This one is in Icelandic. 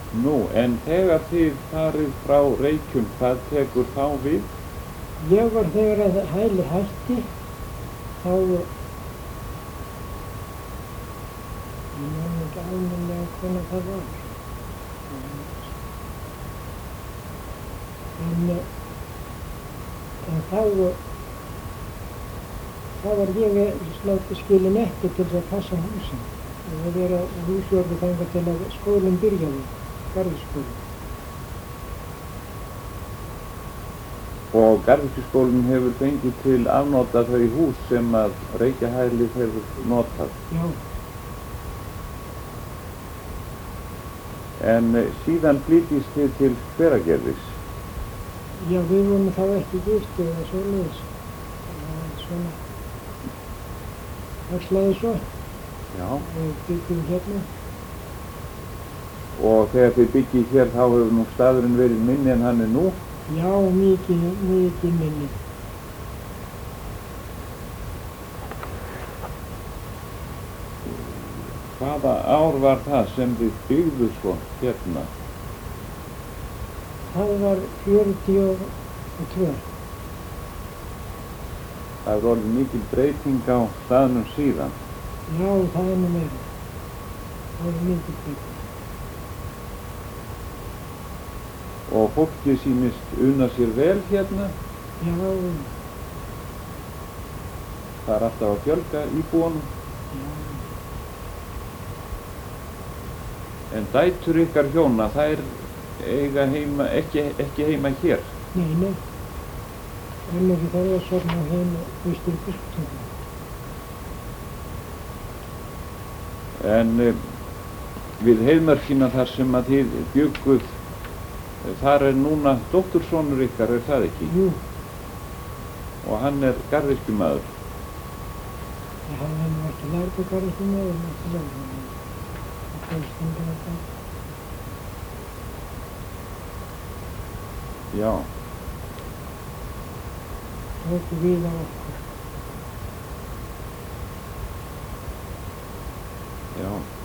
Nú, en þegar þið farið frá Reykjum, hvað tekur þá við? Ég var þegar að hæli hætti, þá, ég man ekki almennilega hvenær það var. En þá var ég látið skilin eftir til þess að passa húsin. Og vera húsvörður þangað til að skólinn byrjaði, garðyrkjuskólinn. Og garðyrkjuskólinn hefur fengið til afnota þau hús sem að Reykjahælið hefur notað. Já, En síðan flytjist þið til Hveragerðis. já, við vorum þá ekki gift eða svoleiðis. Svona, það slæði svo. Já. Við byggjum hérna. Og þegar þið byggið hér þá hefur nú staðurinn verið minni en hann er nú. Já, mikið minni. Hvaða ár var það sem þið byggðu svo hérna? Það var 42. Það hefur orðið mikil breyting á staðnum síðan. Já, það er nú meira. Það er mikið breyting. Og fólki sýnist unna sér vel hérna. Já, Það er alltaf að fjölga íbúanum. já. En dætur ykkar hjóna, þær eiga heima, ekki heima hér. Nei. Ekki það er svona hérna austur biskupstungum. En við Heiðmörkina þar sem að þið bjugguð, þar er núna dóttursonur ykkar, er það ekki? Jú, Og hann er garðyrkjumaður. hann er nú ekki lærð á garðyrkjunni, en ekki lærð. Það er stundum að það. Já, Tóku við á okkur. já.